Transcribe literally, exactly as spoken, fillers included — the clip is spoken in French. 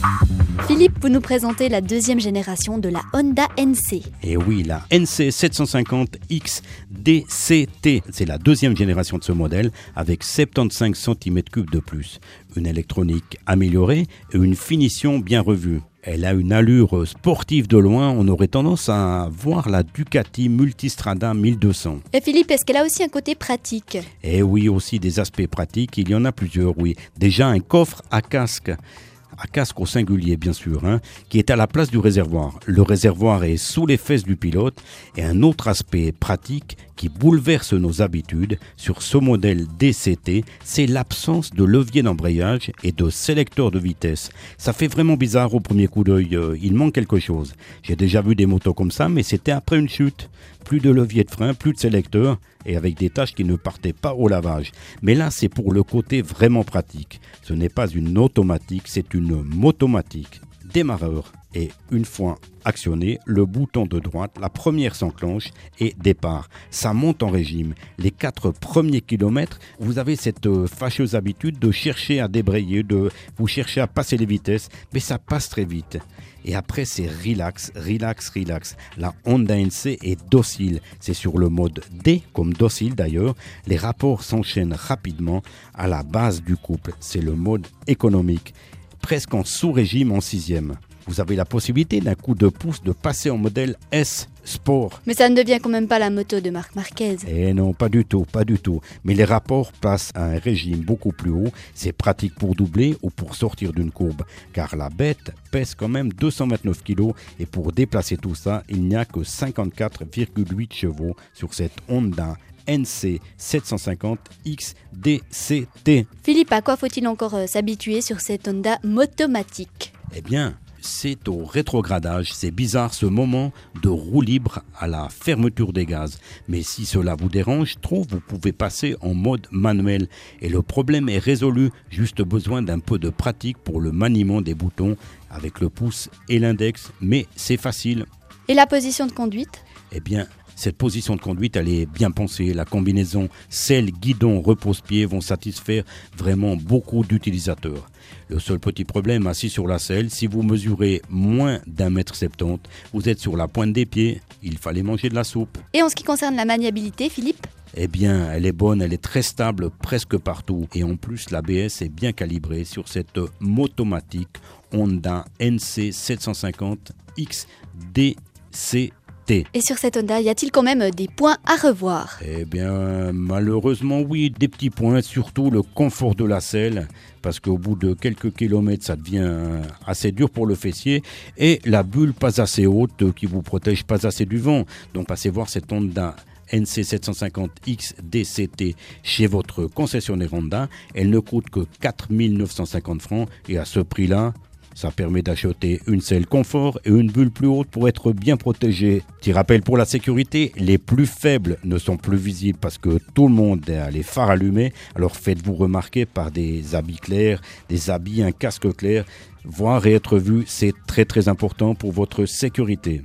Philippe, vous nous présentez la deuxième génération de la Honda N C. Et oui, la N C sept cent cinquante X D C T, c'est la deuxième génération de ce modèle avec soixante-quinze centimètres cubes de plus, une électronique améliorée et une finition bien revue. Elle a une allure sportive de loin, on aurait tendance à voir la Ducati Multistrada mille deux cents. Et Philippe, est-ce qu'elle a aussi un côté pratique ? Et oui, aussi des aspects pratiques, il y en a plusieurs, oui. Déjà un coffre à casque. à casque au singulier bien sûr, hein, qui est à la place du réservoir. Le réservoir est sous les fesses du pilote et un autre aspect pratique qui bouleverse nos habitudes sur ce modèle D C T, c'est l'absence de levier d'embrayage et de sélecteur de vitesse. Ça fait vraiment bizarre au premier coup d'œil, euh, il manque quelque chose. J'ai déjà vu des motos comme ça, mais c'était après une chute. Plus de levier de frein, plus de sélecteur et avec des tâches qui ne partaient pas au lavage. Mais là, c'est pour le côté vraiment pratique. Ce n'est pas une automatique, c'est une motomatique. Démarreur. Et une fois actionné, le bouton de droite, la première s'enclenche et départ. Ça monte en régime. Les quatre premiers kilomètres, vous avez cette fâcheuse habitude de chercher à débrayer, de vous chercher à passer les vitesses, mais ça passe très vite. Et après, c'est relax, relax, relax. La Honda N C est docile. C'est sur le mode D, comme docile d'ailleurs. Les rapports s'enchaînent rapidement à la base du couple. C'est le mode économique, presque en sous-régime en sixième. Vous avez la possibilité d'un coup de pouce de passer en modèle S Sport. Mais ça ne devient quand même pas la moto de Marc Marquez. Eh non, pas du tout, pas du tout. Mais les rapports passent à un régime beaucoup plus haut. C'est pratique pour doubler ou pour sortir d'une courbe. Car la bête pèse quand même deux cent vingt-neuf kilos. Et pour déplacer tout ça, il n'y a que cinquante-quatre virgule huit chevaux sur cette Honda N C sept cent cinquante X D C T. Philippe, à quoi faut-il encore euh, s'habituer sur cette Honda motomatique ? Eh bien, c'est au rétrogradage. C'est bizarre ce moment de roue libre à la fermeture des gaz. Mais si cela vous dérange trop, vous pouvez passer en mode manuel. Et le problème est résolu. Juste besoin d'un peu de pratique pour le maniement des boutons avec le pouce et l'index. Mais c'est facile. Et la position de conduite ? Eh bien, cette position de conduite, elle est bien pensée. La combinaison selle, guidon, repose-pied vont satisfaire vraiment beaucoup d'utilisateurs. Le seul petit problème, assis sur la selle, si vous mesurez moins d'un mètre septante, vous êtes sur la pointe des pieds. Il fallait manger de la soupe. Et en ce qui concerne la maniabilité, Philippe ? Eh bien, elle est bonne, elle est très stable presque partout. Et en plus, l'A B S est bien calibré sur cette motomatique Honda N C sept cent cinquante X D C T. Et sur cette Honda, y a-t-il quand même des points à revoir ? Eh bien, malheureusement, oui, des petits points, surtout le confort de la selle, parce qu'au bout de quelques kilomètres, ça devient assez dur pour le fessier, et la bulle pas assez haute qui vous protège pas assez du vent. Donc, passez voir cette Honda N C sept cent cinquante X D C T chez votre concessionnaire Honda. Elle ne coûte que quatre mille neuf cent cinquante francs, et à ce prix-là, ça permet d'acheter une selle confort et une bulle plus haute pour être bien protégé. Petit rappel pour la sécurité, les plus faibles ne sont plus visibles parce que tout le monde a les phares allumés. Alors faites-vous remarquer par des habits clairs, des habits, un casque clair. Voir et être vu, c'est très très important pour votre sécurité.